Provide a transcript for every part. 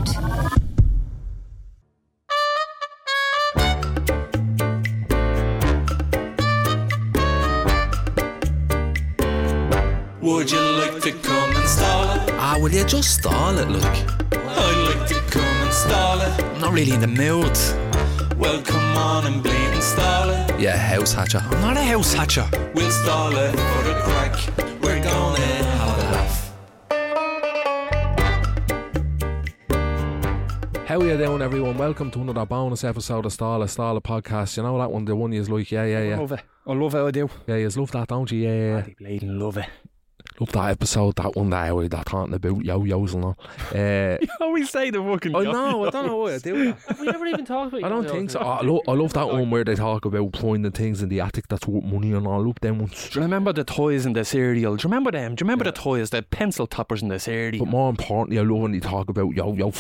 Attitude. Would you like to come and stall it? Will you just stall it, look? I'd like to come and stall it. I'm not really in the mood. Well, come on and bleed and stall it. Yeah, house hatcher. I'm not a house hatcher. We'll stall it for the crack. We're gonna have a laugh. How are you doing, everyone? Welcome to another bonus episode of Stall It podcast. You know that one, the one you like, yeah. I love it, I do. Yeah, you love that, don't you? Yeah. I bleeding love it. Love that episode, that one that talking about yo-yos and all. You always say the fucking I know, I don't know why I do that. Have we never even talked about I don't think so. I love that one where they talk about finding things in the attic that's worth money and all. Love them ones. Do you remember the toys in the cereal? Do you remember them? Do you remember the toys, the pencil toppers in the cereal? But more importantly, I love when they talk about yo-yo.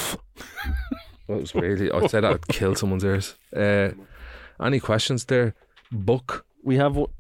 That was really, I'd say that would kill someone's ears. Any questions there? Book? We have one.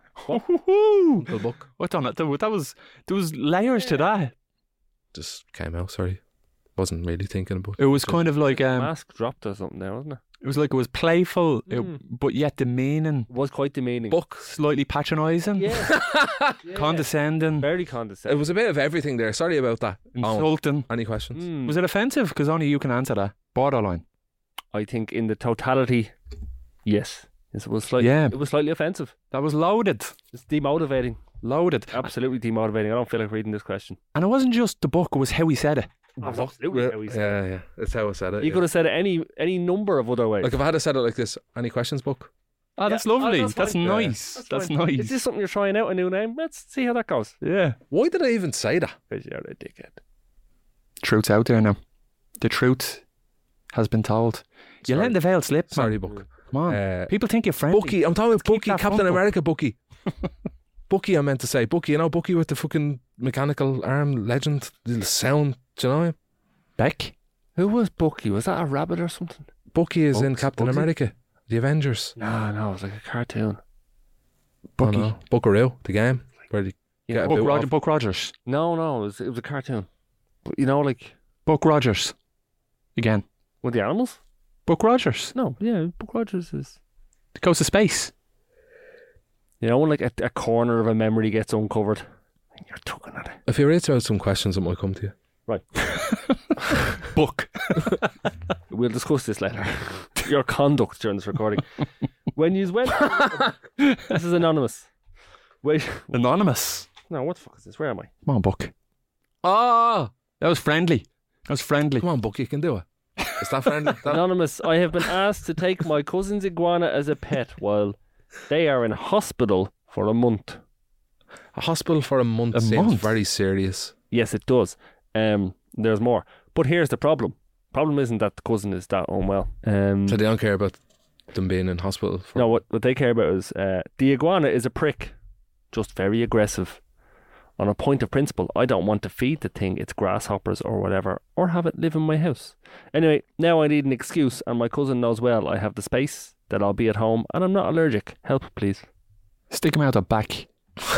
The book? What on it? There was layers to that. Just came out, sorry. Wasn't really thinking about it. It was kind of like Mask dropped or something there, wasn't it? it was like it was playful, but yet demeaning. It was quite demeaning. Book slightly patronising, Yeah. condescending, Very condescending. It was a bit of everything there. Sorry about that. insulting. Any questions? Was it offensive? Because only you can answer that. Borderline. I think in the totality, yes. It was slightly, Yeah. It was slightly offensive. That was loaded. It's demotivating. Loaded. Absolutely demotivating. I don't feel like reading this question. And it wasn't just the book, it was how he said it. Absolutely how he said it. Yeah. That's how I said it. You could have said it any number of other ways. Like if I had said it like this, any questions, book? Oh, that's Yeah. lovely. Oh, that's that's fine. nice. That's fine. nice. Is this something you're trying out, a new name? Let's see how that goes. Yeah. Why did I even say that? Because you're a dickhead. Truth's out there now. The truth has been told. You're Sorry. letting the veil slip, man. Sorry, book. Come on. People think you're friendly. Bucky, I'm talking about keep Bucky, that Captain front up. America Bucky. Bucky, I meant to say. Bucky, you know, Bucky with the fucking mechanical arm legend, the sound, do you know him? Beck. Who was Bucky? Was that a rabbit or something? Bucky is in Bugs, Captain Bugsy? America, the Avengers. No, it was like a cartoon. Bucky. Oh, no. Buckaroo, the game. Where they get a boot off. Buck Rogers. No, it was a cartoon. But you know, like Buck Rogers. Again. with the animals? Buck Rogers. No, yeah, Buck Rogers is. It goes to space. You know, when like a corner of a memory gets uncovered, and you're tugging at it. If you read out some questions, it might come to you. Right. Buck. We'll discuss this later. Your conduct during this recording. When you went, this is anonymous. Wait, Anonymous. no, what the fuck is this? Where am I? Come on, Buck. Ah, That was friendly. come on, Bucky, you can do it. Is that friendly? That- Anonymous. I have been asked to take my cousin's iguana as a pet while they are in hospital for a month. A hospital for a month A seems month? very serious. Yes, it does. There's more. But here's the problem. Problem isn't that the cousin is that unwell. So they don't care about them being in hospital. For No, what they care about is the iguana is a prick, just very aggressive. On a point of principle, I don't want to feed the thing its grasshoppers or whatever, or have it live in my house. Anyway, now I need an excuse, and my cousin knows well I have the space, that I'll be at home, and I'm not allergic. Help, please. Stick him out the back.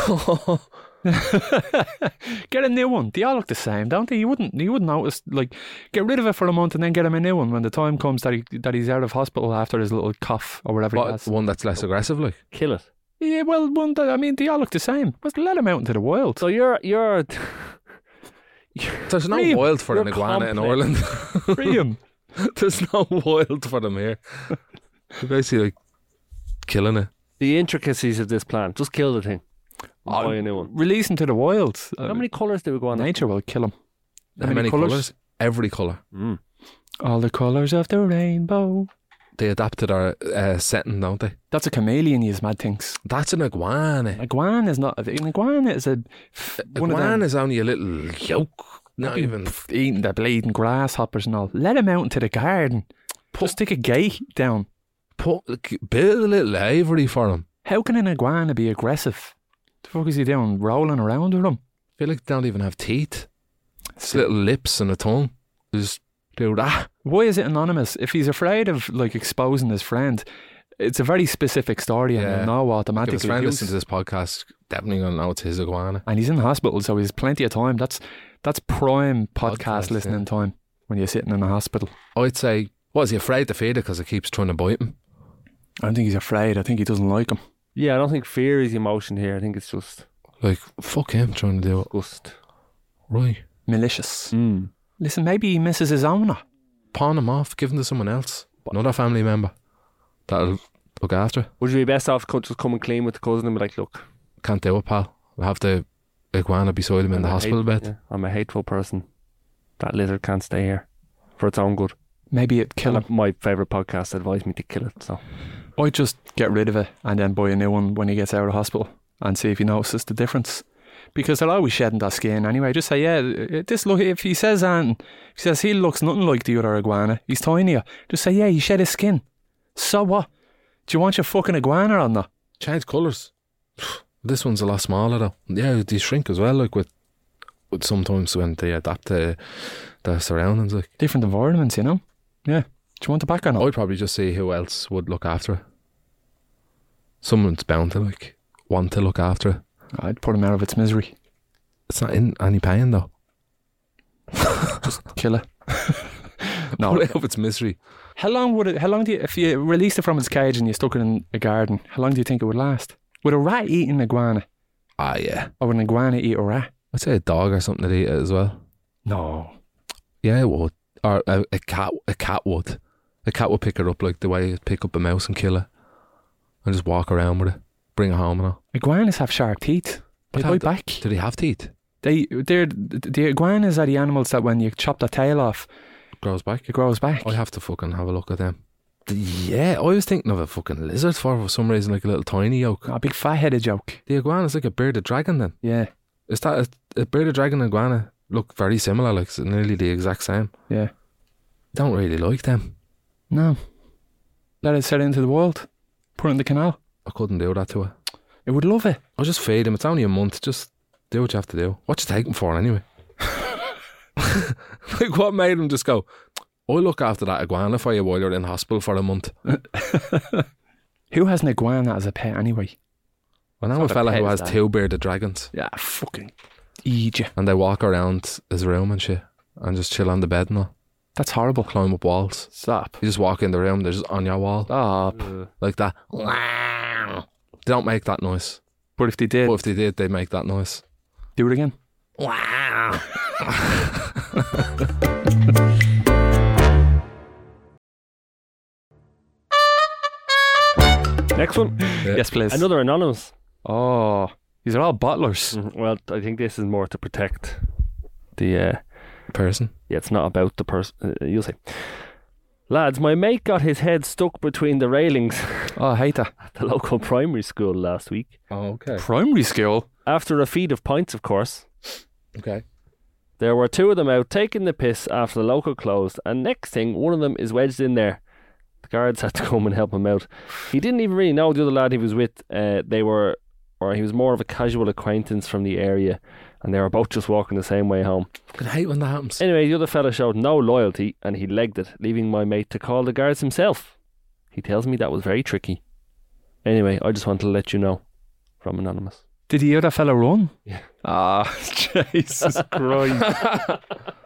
Get a new one. They all look the same, don't they? You wouldn't notice. Like, get rid of it for a month and then get him a new one when the time comes that he's out of hospital after his little cough or whatever he What, has. one that's less aggressive, like? Kill it. Yeah, well, they all look the same. Just let him out into the wild. So you're There's no Free him. wild for an You're iguana in complex. Ireland. Free him. There's no wild for them here. They're basically like killing it. the intricacies of this plan. Just kill the thing. Buy a new one. Release him to the wild. How many colours do we go on? Nature will kill him. How many colours? Every colour. All the colours of the rainbow. They adapted our setting, don't they? That's a chameleon, you mad things. That's an iguana. An iguana is not. An iguana is a. One of them. Iguana is only a little yolk. Not even. Eating the bleeding grasshoppers and all. Let him out into the garden. Just stick a gate down. Build a little aviary for him. How can an iguana be aggressive? The fuck is he doing? Rolling around with him? I feel like they don't even have teeth. It's little lips and a tongue. Just do that. Why is it anonymous? If he's afraid of like exposing his friend, it's a very specific story and Yeah. you'll know If automatically. his friend who's- listens to this podcast, definitely gonna know it's his iguana. And he's in hospital, so he has plenty of time. That's prime podcast Podcast, listening yeah. time. when you're sitting in a hospital. I'd say, what, is he afraid to feed it because it keeps trying to bite him? I don't think he's afraid. I think he doesn't like him. Yeah, I don't think fear is the emotion here. I think it's just Like, fuck him trying to do it. gust. Right. Malicious. Listen, maybe he misses his owner. Pawn him off, give him to someone else. Another family member that'll look after it. Would you be best off just coming clean with the cousin and be like, look, Can't do it, pal. We'll have the iguana beside him in the hospital bed. Yeah, I'm a hateful person. That lizard can't stay here for its own good. Maybe it'd kill him. My favourite podcast advised me to kill it, so I'd just get rid of it and then buy a new one when he gets out of hospital and see if he notices the difference. Because they're always shedding that skin anyway. Just say, yeah, this look. If he says he looks nothing like the other iguana, he's tinier. Just say, yeah, he shed his skin. So what? Do you want your fucking iguana or not? Change colours. This one's a lot smaller though. Yeah, they shrink as well, like with sometimes when they adapt to their surroundings. Like, Different environments, you know? Yeah. Do you want it back or not? I'd probably just see who else would look after it. Someone's bound to want to look after it. I'd put him out of its misery. It's not in any pain though. Just kill it. No. Put it out of its misery. How long do you, if you released it from its cage and you stuck it in a garden, how long do you think it would last? Would a rat eat an iguana? Ah, yeah. Or would an iguana eat a rat? I'd say a dog or something would eat it as well. No. Yeah, it would. Or a cat. A cat would. A cat would pick it up like the way you'd pick up a mouse and kill it, and just walk around with it, bring it home and all. Iguanas have sharp teeth. They bite back. Do they have teeth? The iguanas are the animals that when you chop their tail off, Grows back. it grows back. I have to fucking have a look at them. Yeah, I was thinking of a fucking lizard for some reason, like a little tiny yolk. A big fat-headed joke. The iguana's like a bearded dragon then. Yeah, Is that a bearded dragon and iguana look very similar, like it's nearly the exact same. yeah. Don't really like them. No. Let it set into the world. Put it in the canal. I couldn't do that to it. It would love it. I'll just feed him. It's only a month. Just do what you have to do. What you take him for anyway? Like, what made him just go, I'll look after that iguana for you while you're in hospital for a month? Who has an iguana as a pet anyway? I know a not a fella pet, who is has that? 2 bearded dragons, Yeah, fucking eat you. and they walk around his room and shit and just chill on the bed and all, That's horrible. climb up walls. Stop. You just walk in the room, they're just on your wall Stop. like that. They don't make that noise. But if they did, But if they did, they'd make that noise. do it again. Next one. Yes, please. Another anonymous. Oh, these are all bottlers. Well, I think this is more to protect the Person. yeah, it's not about the person. You'll say, lads, my mate got his head stuck between the railings Oh, I hate that. at the local primary school last week. Oh, okay. Primary school. After a feed of pints, of course. Okay. There were 2 of them out taking the piss after the local closed, and next thing, one of them is wedged in there. The guards had to come and help him out. He didn't even really know the other lad he was with. He was more of a casual acquaintance from the area, and they were both just walking the same way home. I hate when that happens. Anyway, the other fella showed no loyalty, and he legged it, leaving my mate to call the guards himself. He tells me that was very tricky. Anyway, I just want to let you know. From Anonymous. Did the other fella run? Yeah. Ah, Jesus Christ.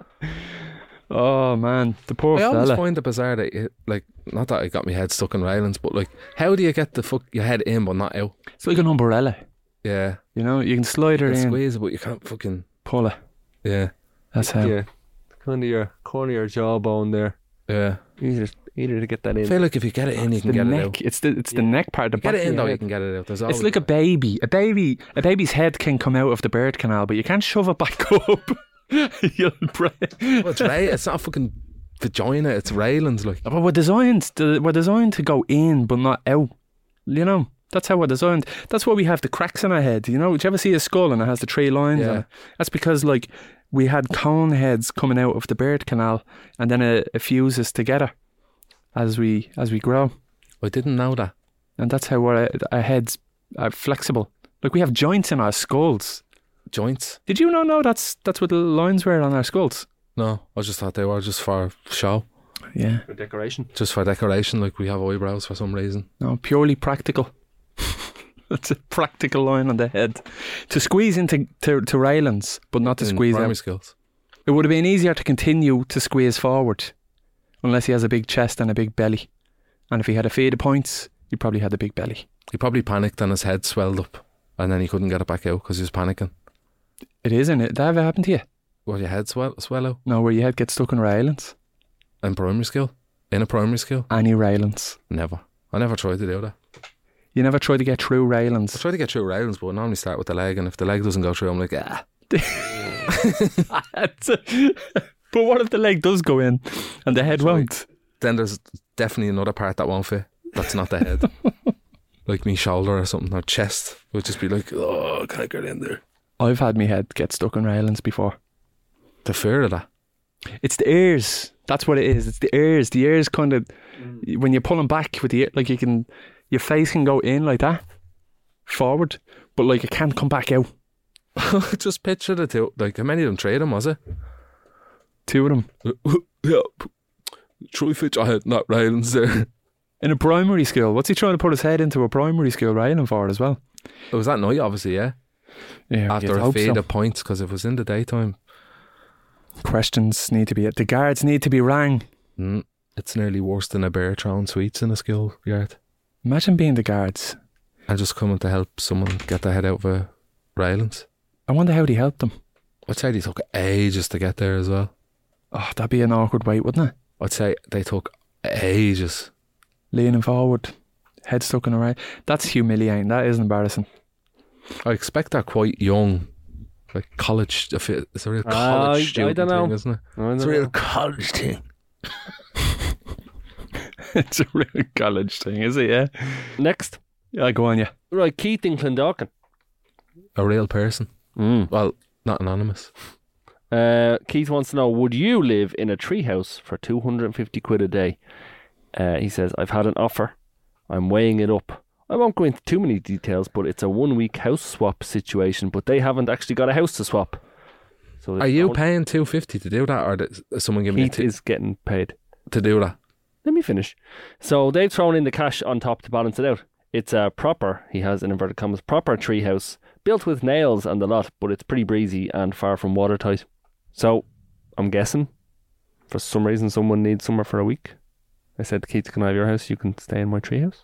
Oh, man. The poor I always fella. find it bizarre that, like, not that I got my head stuck in railings, but like, how do you get your head in but not out? It's like an umbrella. Yeah. You know, you can slide her You can in, squeeze it, but you can't fucking. pull it. Yeah. That's how. Yeah. Kind of your corner of your jawbone there. Yeah. Easier to get that I in. feel like if you get it in, you can The get neck. it out. It's the neck part. The Get back it in of though, your you head. can get it out. There's It's always like a baby. A baby's head can come out of the bird canal, but you can't shove it back up. You'll break. Well, it's not a fucking vagina. It's railings, like. But we're designed to go in, but not out. You know, that's how we're designed. That's why we have the cracks in our head. You know, did you ever see a skull and it has the 3 lines? Yeah. On it? That's because like we had cone heads coming out of the bird canal, and then it fuses together as we grow, I didn't know that. and that's how our heads are flexible. Like we have joints in our skulls. Joints? Did you not know that's what the lines were on our skulls? No, I just thought they were just for show, Yeah. For decoration. just for decoration. Like we have eyebrows for some reason. No, purely practical. That's a practical line on the head. To squeeze into railings, but not to In squeeze primary out. skills. It would have been easier to continue to squeeze forward, unless he has a big chest and a big belly. And if he had a feed of points, he probably had a big belly. He probably panicked and his head swelled up, and then he couldn't get it back out because he was panicking. It is, isn't it? That ever happened to you? Well, your head swell out No, where your head gets stuck in railings. in primary school. In a primary school, Any railings. never. I never tried to do that. You never tried to get through I railings. try to get through railings, but I normally start with the leg, and if the leg doesn't go through, I'm like, ah. But what if the leg does go in and the head won't? Then there's definitely another part that won't fit. That's not the head. Like me shoulder or something, or chest. It would just be like, oh, I can't get in there. I've had my head get stuck in railings before. The fear of that. It's the ears. That's what it is. It's the ears. The ears kind of, when you pull them back with the ear, like your face can go in like that, forward, but like it can't come back out. Just picture the two. Like, how many of them? 3 of them, was it? 2 of them. Yeah. Try fit your head, not railings there. In a primary school. What's he trying to put his head into a primary school railing for as well? It was that night, obviously, yeah. Yeah, After a feed of points, because it was in the daytime. Questions need to be, the guards need to be rang. It's nearly worse than a bear throwing sweets in a school yard. Imagine being the guards. And just coming to help someone get their head out of a railings. I wonder how they helped them. I'd say they took ages to get there as well. Oh, that'd be an awkward wait, wouldn't it? I'd say they took ages. Leaning forward, head stuck in a rail. That's humiliating. That is embarrassing. I expect they're quite young. Like college. It's a real college student I don't know. thing, isn't it? It's a real college thing. It's a real college thing, is it? Yeah. Next. Yeah, go on, yeah. Right, Keith in Clondalkin. A real person. Well, not anonymous. Keith wants to know, would you live in a treehouse for 250 quid a day? He says, I've had an offer. I'm weighing it up. I won't go into too many details, but it's a 1 week house swap situation, but they haven't actually got a house to swap. So Are you paying $250 to do that, or is someone giving Keith you is getting paid. to do that? Let me finish. So they've thrown in the cash on top to balance it out. It's a proper, he has in inverted commas, proper treehouse, built with nails and the lot, but it's pretty breezy and far from watertight. So I'm guessing, for some reason, someone needs somewhere for a week. I said, Keith, can I have your house? You can stay in my treehouse.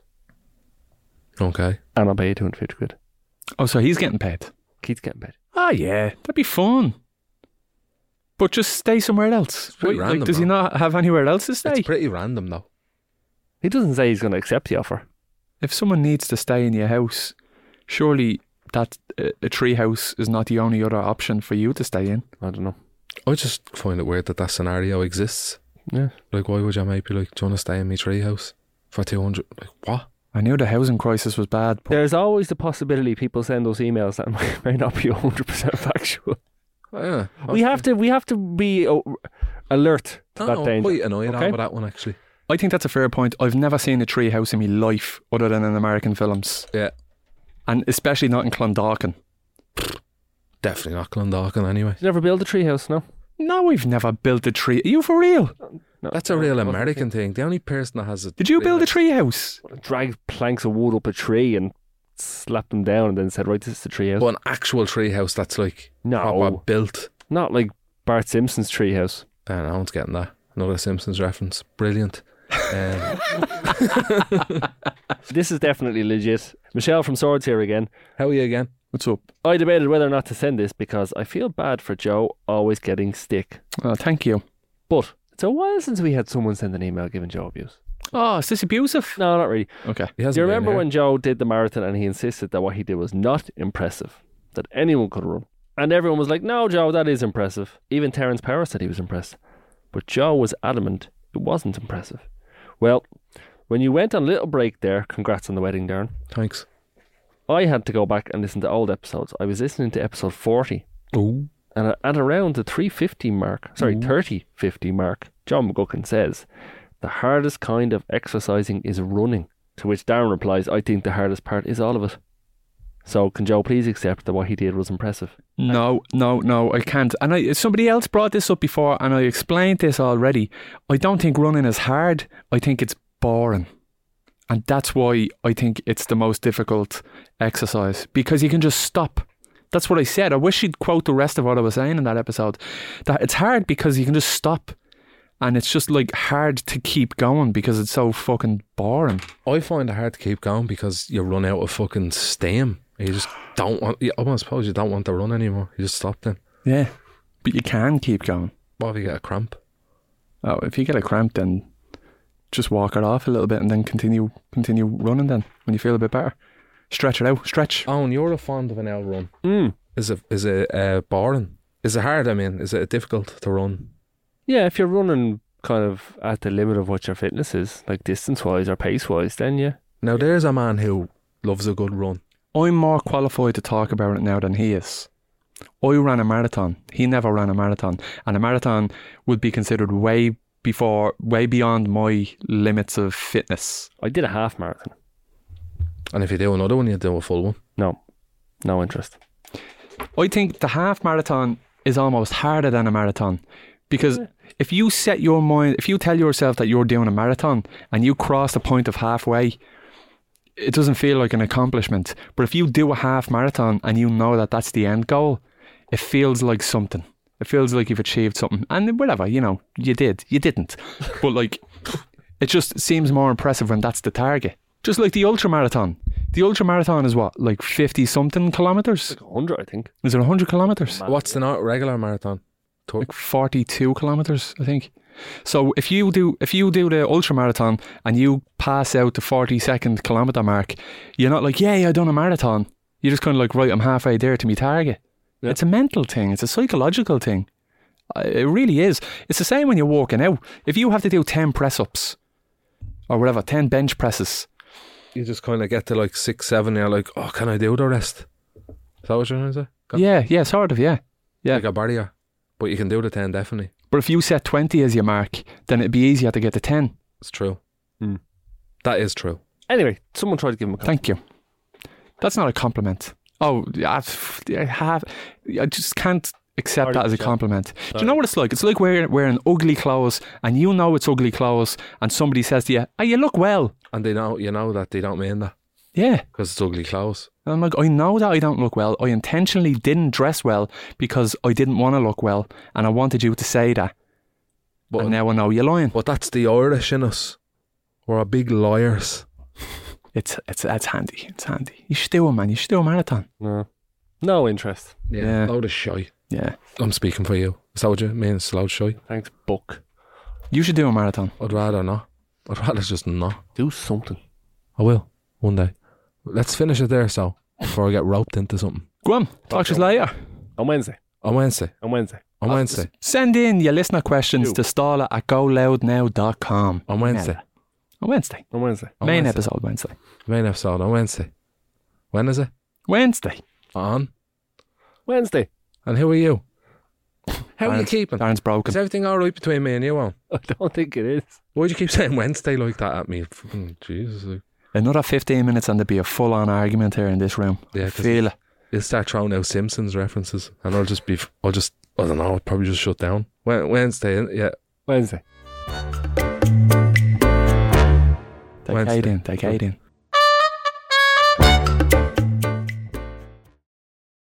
Okay. And I'll pay you 250 quid. Oh, so he's getting paid. Keith's getting paid. Ah, yeah, that'd be fun. But just stay somewhere else. pretty Wait, random, does he though. not have anywhere else to stay? It's pretty random, though. He doesn't say he's going to accept the offer. If someone needs to stay in your house, surely that a tree house is not the only other option for you to stay in. I don't know. I just find it weird that scenario exists. Yeah. Like, why would your mate be like, do you want to stay in my tree house for 200? Like, what? I knew the housing crisis was bad, but There's always the possibility people send us emails that may not be 100% factual. Oh, yeah. We have to be alert to that I'm danger. quite annoyed Okay. over that one, actually. I think that's a fair point. I've never seen a tree house in my life other than in American films. Yeah. And especially not in Clondalkin. Definitely not Clondalkin anyway. You never build a treehouse, no? No, I've never built a tree. Are you for real? No, That's a real American thing. The only person that has a Did you build a tree house? Drag planks of wood up a tree and slap them down and then said, right, this is the treehouse. But an actual tree house that's like No. proper built. Not like Bart Simpson's treehouse. No one's getting that. Another Simpsons reference. Brilliant. This is definitely legit. Michelle from Swords here again. How are you again? What's up? I debated whether or not to send this because I feel bad for Joe always getting stick. Oh, thank you. But it's a while since we had someone send an email giving Joe abuse. Oh, is this abusive? No, not really. Okay. He Do hasn't you been remember here. when Joe did the marathon and he insisted that what he did was not impressive, that anyone could run? And everyone was like, no, Joe, that is impressive. Even Terence Power said he was impressed. But Joe was adamant it wasn't impressive. Well, when you went on a little break there, congrats on the wedding, Darren, Thanks. I had to go back and listen to old episodes. I was listening to episode 40. Oh. And at around the 350 mark, 3050 mark, John McGuckin says, the hardest kind of exercising is running. To which Darren replies, I think the hardest part is all of it. So can Joe please accept that what he did was impressive? No, I can't. And somebody else brought this up before and I explained this already. I don't think running is hard. I think it's boring. And that's why I think it's the most difficult exercise. Because you can just stop. That's what I said. I wish she'd quote the rest of what I was saying in that episode. That it's hard because you can just stop, and it's just like hard to keep going because it's so fucking boring. I find it hard to keep going because you run out of fucking steam. You just don't want. I almost suppose you don't want to run anymore. You just stop then. Yeah, but you can keep going. What if you get a cramp? Oh, if you get a cramp, then just walk it off a little bit and then continue running. Then when you feel a bit better, stretch it out. Stretch. Oh, and you're a fond of an L run. Mm. Is it boring? Is it hard? I mean, is it difficult to run? Yeah, if you're running kind of at the limit of what your fitness is, like distance-wise or pace-wise, then yeah. Now, there's a man who loves a good run. I'm more qualified to talk about it now than he is. I ran a marathon. He never ran a marathon, and a marathon would be considered way beyond my limits of fitness. I did a half marathon. And if you do another one, you do a full one. No interest. I think the half marathon is almost harder than a marathon because if you set your mind, if you tell yourself that you're doing a marathon and you cross the point of halfway, it doesn't feel like an accomplishment. But if you do a half marathon and you know that that's the end goal, it feels like something. It feels like you've achieved something. And whatever, you know, you didn't. But like, it just seems more impressive when that's the target. Just like the ultra marathon. The ultra marathon is what, like 50 something kilometres? Like 100, I think. Is it 100 kilometres? What's the regular marathon? Like 42 kilometres, I think. So if you do the ultra marathon and you pass out the 42nd kilometre mark, you're not like, yay, I done a marathon. You're just kind of like, right, I'm halfway there to my target. Yeah. It's a mental thing. It's a psychological thing. It really is. It's the same when you're walking out. If you have to do 10 press-ups or whatever, 10 bench presses, you just kind of get to like 6, 7, and you're like, oh, can I do the rest? Is that what you're trying to say? Yeah, sort of, yeah. Like a barrier. But you can do the 10, definitely. But if you set 20 as your mark, then it'd be easier to get to 10. It's true. That is true. Anyway, someone tried to give him a compliment. Thank you. That's not a compliment. Oh, I just can't accept that as a compliment. Do you know what it's like? It's like wearing ugly clothes and you know it's ugly clothes and somebody says to you, oh, you look well. And you know that they don't mean that. Yeah. Because it's ugly clothes. And I'm like, I know that I don't look well. I intentionally didn't dress well because I didn't want to look well and I wanted you to say that. But and now I know you're lying. But that's the Irish in us. We're big liars. It's handy. It's handy. You should do it, man. You should do a marathon. No interest. Yeah. Load of shy. Yeah. I'm speaking for you. Is that what you mean? It's loud of shy? Thanks, Buck. You should do a marathon. I'd rather not. I'd rather just not. Do something. I will. One day. Let's finish it there, so before I get roped into something. Go on. Talk to us later. On Wednesday. On Wednesday. On Wednesday. On Wednesday. Send in your listener questions to stala@goloudnow.com. On Wednesday. On Wednesday. On Wednesday. Main episode Wednesday. Main episode on Wednesday. When is it? Wednesday. On. Wednesday. And who are you? How are you keeping? Darren's broken. Is everything alright between me and you, Owen? I don't think it is. Why'd you keep saying Wednesday like that at me? Fucking Jesus. Like. Another 15 minutes and there'd be a full-on argument here in this room. Yeah, feel it. You'll start throwing out Simpsons references and I don't know, I'll probably just shut down. Wednesday, yeah. Wednesday. Take 8 in.